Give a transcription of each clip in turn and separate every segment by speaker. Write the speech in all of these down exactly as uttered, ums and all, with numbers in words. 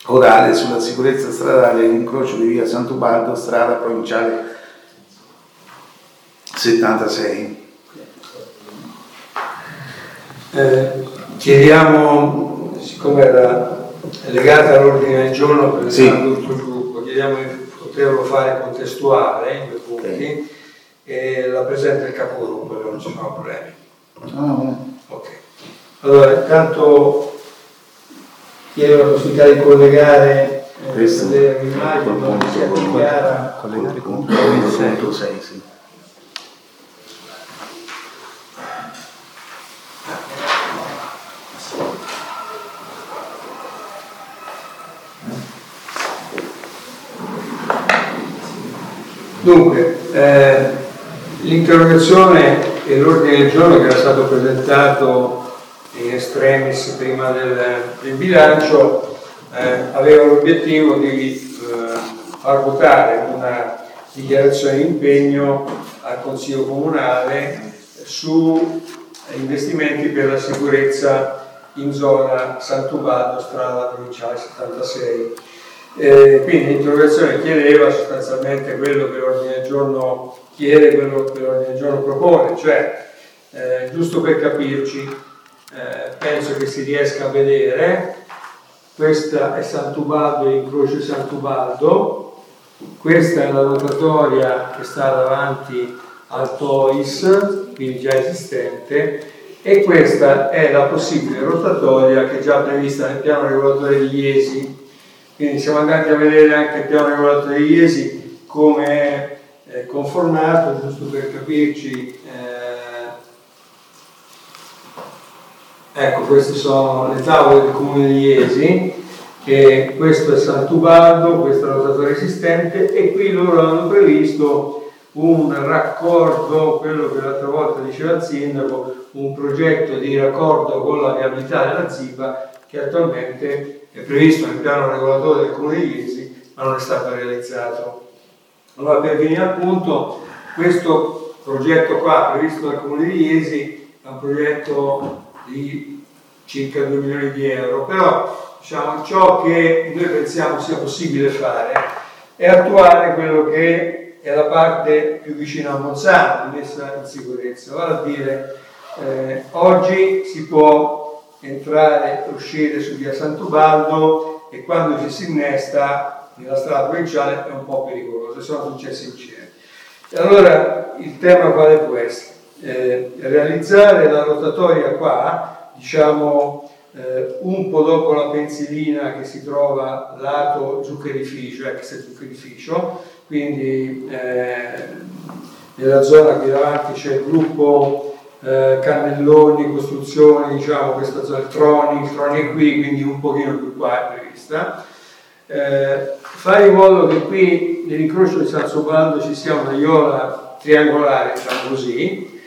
Speaker 1: orale sulla sicurezza stradale all'incrocio di via Sant'Ubaldo, strada provinciale settantasei.
Speaker 2: Eh, chiediamo, siccome era legata all'ordine del giorno presentato tutto il gruppo, chiediamo di poterlo fare contestuale in due punti, okay. E la presenta il capogruppo, non ci sono problemi.
Speaker 1: Ah,
Speaker 2: ok. Allora, intanto chiedo la possibilità di collegare eh, l'immagine, non sia più chiara.
Speaker 1: Collegare con il sei, sì.
Speaker 2: Dunque, eh, l'interrogazione e l'ordine del giorno che era stato presentato in estremis prima del, del bilancio eh, aveva l'obiettivo di eh, far votare una dichiarazione di impegno al Consiglio Comunale su investimenti per la sicurezza in zona Sant'Ubaldo, strada provinciale settantasei. Eh, quindi l'interrogazione chiedeva sostanzialmente quello che l'ordine del giorno chiede, quello che l'ordine del giorno propone, cioè eh, giusto per capirci, eh, penso che si riesca a vedere, questa è Sant'Ubaldo, l'incrocio Sant'Ubaldo, questa è la rotatoria che sta davanti al T O I S, quindi già esistente, e questa è la possibile rotatoria che è già prevista nel piano regolatore di Iesi. Quindi siamo andati a vedere anche il piano regolatore di Iesi come è eh, conformato, giusto per capirci. Eh, ecco, queste sono le tavole del comune di Iesi, e questo è Sant'Ubaldo, questa è la rotatoria esistente, e qui loro hanno previsto un raccordo, quello che l'altra volta diceva il sindaco, un progetto di raccordo con la viabilità della Zipa che attualmente è previsto nel piano regolatore del comune di Iesi, ma non è stato realizzato. Allora, per venire al punto, questo progetto qua previsto dal comune di Iesi è un progetto di circa due milioni di euro, però diciamo, ciò che noi pensiamo sia possibile fare è attuare quello che è la parte più vicina a Monsanto, messa in sicurezza, vale a dire eh, oggi si può entrare e uscire su via Sant'Ubaldo, e quando ci si innesta nella strada provinciale è un po' pericoloso, sono successi incidenti. E allora il tema quale può essere? Eh, realizzare la rotatoria qua, diciamo eh, un po' dopo la pensilina che si trova lato zuccherificio, ex zuccherificio, quindi eh, nella zona qui davanti c'è il gruppo Eh, Cannelloni, Costruzioni, diciamo questa zona, Troni, Troni è qui, quindi un pochino più qua è prevista. Eh, fare in modo che qui nell'incrocio di Sant'Ubaldo ci sia una aiuola triangolare, diciamo così,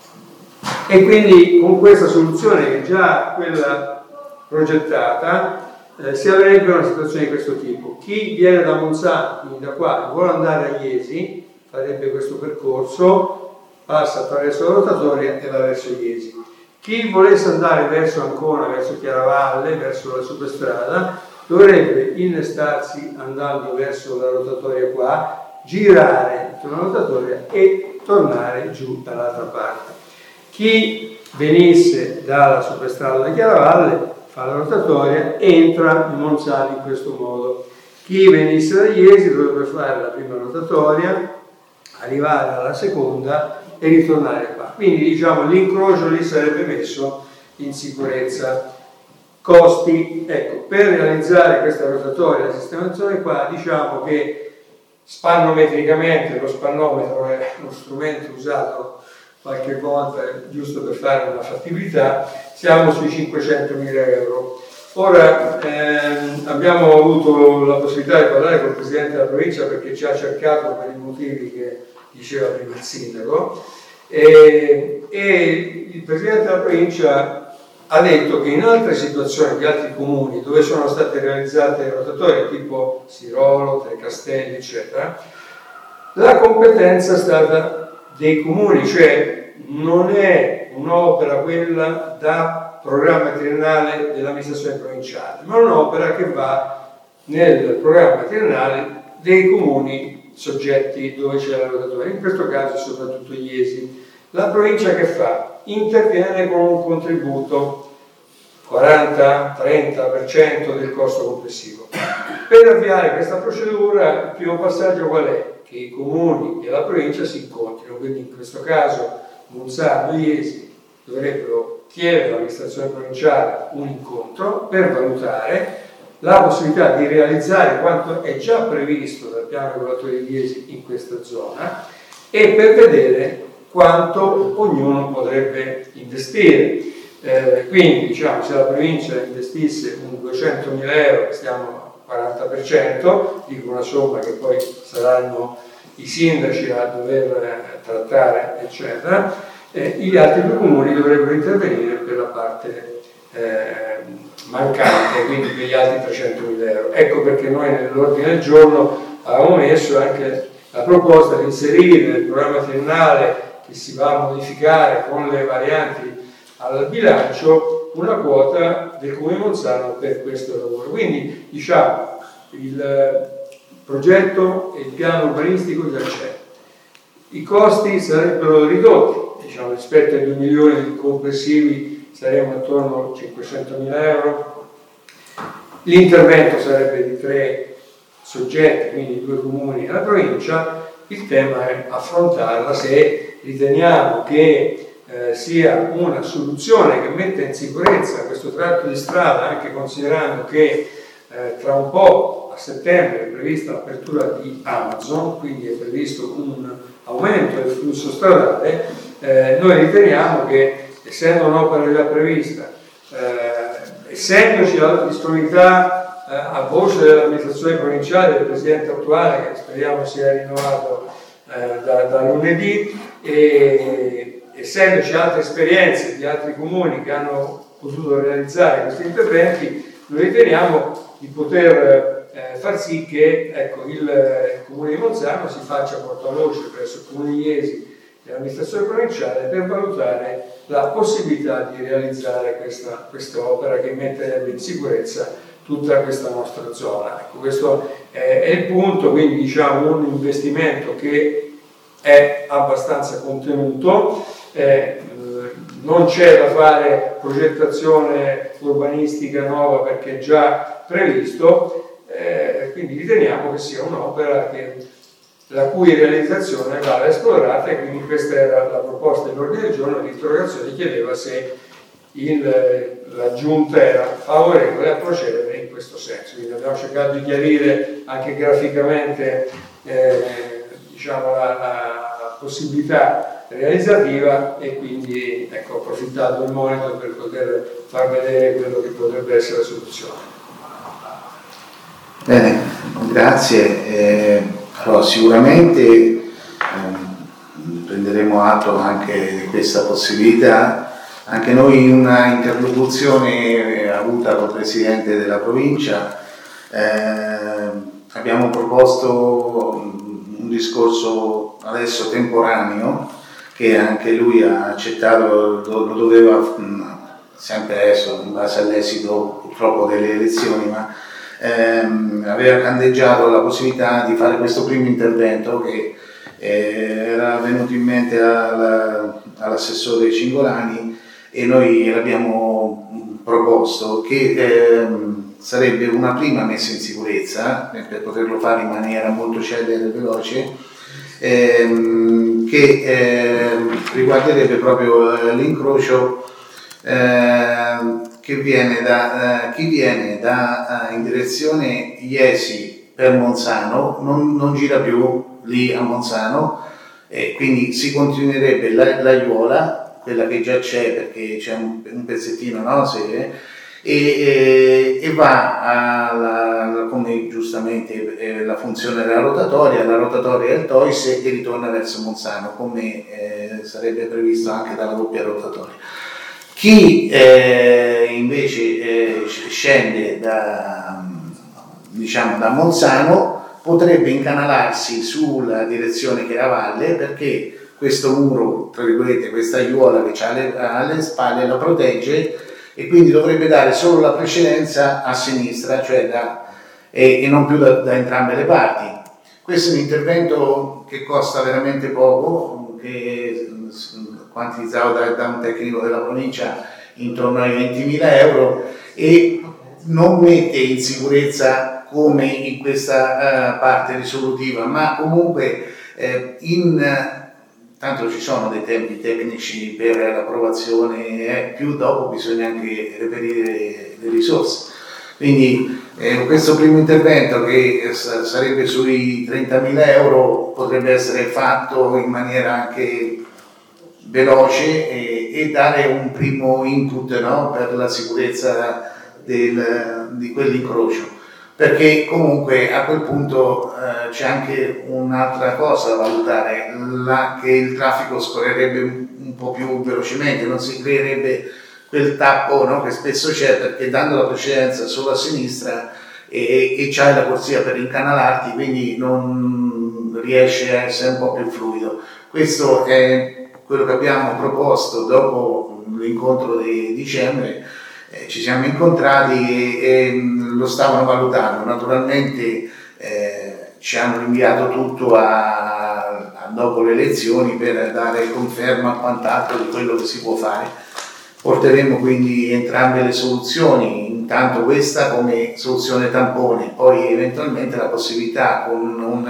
Speaker 2: e quindi con questa soluzione che è già quella progettata eh, si avrebbe una situazione di questo tipo. Chi viene da Monsanto, quindi da qua, e vuole andare a Iesi, farebbe questo percorso, passa attraverso la rotatoria e va verso Iesi. Chi volesse andare verso Ancona, verso Chiaravalle, verso la superstrada, dovrebbe innestarsi andando verso la rotatoria qua, girare sulla rotatoria e tornare giù dall'altra parte. Chi venisse dalla superstrada di Chiaravalle fa la rotatoria, entra in Monsanto in questo modo. Chi venisse da Iesi dovrebbe fare la prima rotatoria, arrivare alla seconda e ritornare qua. Quindi diciamo l'incrocio lì sarebbe messo in sicurezza. Costi, ecco, per realizzare questa rotatoria, la sistemazione qua, diciamo che spannometricamente, lo spannometro è uno strumento usato qualche volta giusto per fare una fattibilità, siamo sui cinquecentomila euro. Ora ehm, abbiamo avuto la possibilità di parlare con il Presidente della provincia, perché ci ha cercato per i motivi che diceva prima il sindaco, e, e il Presidente della provincia ha detto che in altre situazioni di altri comuni dove sono state realizzate rotatorie tipo Sirolo, Trecastelli, eccetera, la competenza è stata dei comuni, cioè non è un'opera quella da programma triennale dell'amministrazione provinciale, ma un'opera che va nel programma triennale dei comuni soggetti dove c'è la rotatoria, in questo caso soprattutto Iesi. La provincia che fa? Interviene con un contributo quaranta trenta per cento del costo complessivo. Per avviare questa procedura il primo passaggio qual è? Che i comuni e la provincia si incontrino, quindi in questo caso Monzano e Iesi dovrebbero chiedere all'amministrazione provinciale un incontro per valutare la possibilità di realizzare quanto è già previsto dal piano regolatore di Iesi in questa zona e per vedere quanto ognuno potrebbe investire. Eh, quindi diciamo, se la provincia investisse un duecentomila euro, stiamo al quaranta per cento, dico una somma che poi saranno i sindaci a dover trattare, eccetera, eh, gli altri due comuni dovrebbero intervenire per la parte eh, mancante, quindi per gli altri trecentomila euro. Ecco perché noi nell'ordine del giorno avevamo messo anche la proposta di inserire nel programma triennale che si va a modificare con le varianti al bilancio una quota del Comune di Monzano per questo lavoro. Quindi diciamo il progetto e il piano urbanistico già c'è, i costi sarebbero ridotti, diciamo, rispetto ai due milioni complessivi saremmo attorno a cinquecentomila euro, l'intervento sarebbe di tre soggetti, quindi due comuni e la provincia. Il tema è affrontarla se riteniamo che Eh, sia una soluzione che metta in sicurezza questo tratto di strada, anche considerando che eh, tra un po' a settembre è prevista l'apertura di Amazon, quindi è previsto un aumento del flusso stradale. Eh, noi riteniamo che, essendo un'opera già prevista, eh, essendoci la disponibilità eh, a voce dell'amministrazione provinciale del presidente attuale, che speriamo sia rinnovato eh, da, da lunedì, e essendoci altre esperienze di altri comuni che hanno potuto realizzare questi interventi, noi riteniamo di poter eh, far sì che ecco, il, il Comune di Monzano si faccia portavoce presso il Comune di Iesi e l'amministrazione provinciale per valutare la possibilità di realizzare questa, questa opera che metterebbe in sicurezza tutta questa nostra zona. Ecco, questo è, è il punto, quindi diciamo un investimento che è abbastanza contenuto. Eh, non c'è da fare progettazione urbanistica nuova perché è già previsto, eh, quindi riteniamo che sia un'opera che, la cui realizzazione va esplorata, e quindi questa era la proposta dell'ordine del giorno. L'interrogazione chiedeva se il, la Giunta era favorevole a procedere in questo senso, quindi abbiamo cercato di chiarire anche graficamente eh, diciamo, la, la possibilità realizzativa, e quindi ecco, ho approfittato del momento per poter far vedere quello che potrebbe essere la soluzione.
Speaker 1: Bene, grazie. Eh, allora, sicuramente eh, prenderemo atto anche di questa possibilità. Anche noi una interlocuzione avuta col Presidente della provincia eh, abbiamo proposto un discorso adesso temporaneo, che anche lui ha accettato, lo doveva sempre adesso, in base all'esito purtroppo delle elezioni, ma ehm, aveva candeggiato la possibilità di fare questo primo intervento che eh, era venuto in mente alla, all'assessore Cingolani, e noi l'abbiamo proposto che ehm, sarebbe una prima messa in sicurezza, eh, per poterlo fare in maniera molto celere e veloce, Ehm, che ehm, riguarderebbe proprio eh, l'incrocio eh, che viene da, eh, chi viene da eh, in direzione Iesi per Monzano, non, non gira più lì a Monzano, e quindi si continuerebbe la, la Aiuola, quella che già c'è perché c'è un, un pezzettino, no? Se, E, e, e va alla, come giustamente eh, la funzione della rotatoria, la rotatoria del Tois, e ritorna verso Monzano, come eh, sarebbe previsto anche dalla doppia rotatoria. Chi eh, invece eh, scende da, diciamo, da Monzano potrebbe incanalarsi sulla direzione che è a valle, perché questo muro, tra virgolette, questa aiuola che ha alle, alle spalle la protegge, e quindi dovrebbe dare solo la precedenza a sinistra, cioè da, e, e non più da, da entrambe le parti. Questo è un intervento che costa veramente poco, che quantizzato da, da un tecnico della provincia intorno ai ventimila euro, e non mette in sicurezza come in questa uh, parte risolutiva, ma comunque eh, in, tanto ci sono dei tempi tecnici per l'approvazione, eh, più dopo bisogna anche reperire le risorse. Quindi eh, questo primo intervento, che sarebbe sui trentamila euro, potrebbe essere fatto in maniera anche veloce e, e dare un primo input, no, per la sicurezza del, di quell'incrocio, perché comunque a quel punto eh, c'è anche un'altra cosa da valutare, la, che il traffico scorrerebbe un, un po' più velocemente, non si creerebbe quel tappo, no, che spesso c'è, perché dando la precedenza solo a sinistra e, e c'hai la corsia per incanalarti, quindi non riesce a essere un po' più fluido. Questo è quello che abbiamo proposto dopo l'incontro di dicembre. Eh, ci siamo incontrati e, e lo stavano valutando. Naturalmente eh, ci hanno rinviato tutto a, a dopo le elezioni per dare conferma a quant'altro di quello che si può fare. Porteremo quindi entrambe le soluzioni, intanto questa come soluzione tampone, poi eventualmente la possibilità con un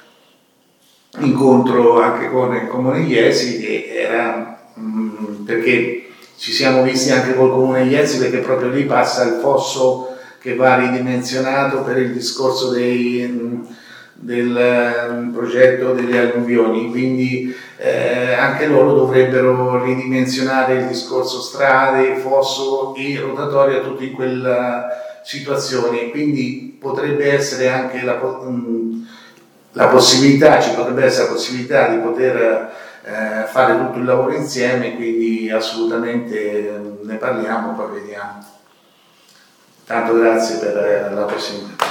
Speaker 1: incontro anche con il Comune Iesi, che era mh, perché ci siamo visti anche col Comune Iesi, perché proprio lì passa il fosso che va ridimensionato per il discorso dei, del progetto delle alluvioni, quindi eh, anche loro dovrebbero ridimensionare il discorso strade, fosso e rotatoria, tutto in quella situazione, quindi potrebbe essere anche la, la possibilità, ci potrebbe essere la possibilità di poter Eh, fare tutto il lavoro insieme, quindi assolutamente eh, ne parliamo, poi vediamo. Tanto grazie per eh, la possibilità.